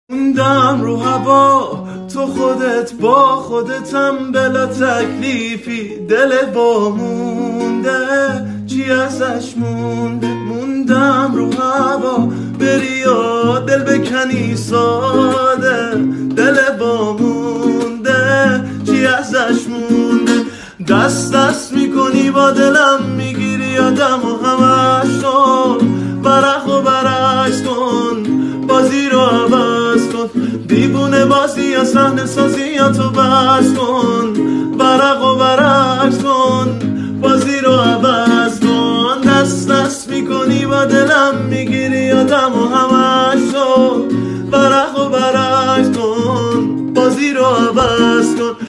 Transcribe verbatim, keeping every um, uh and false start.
موندم رو هوا، تو خودت با خودتم بلا تکلیفی. دل با مونده چی ازش مونده؟ موندم رو هوا، بری یا دل بکنی ساده. دل با مونده چی ازش مونده؟ دست دست میکنی با دلم، میگیری آدم و همش کن، برق و برعکس کن، بازی رو عوض کن. دیوونه بازی یا صحنه سازی یا تو بس کن، برق و برعکس کن، بازی رو عوض کن. دست دست میکنی با دلم، میگیری آدم و همش کن، برق و برعکس کن، بازی رو عوض کن.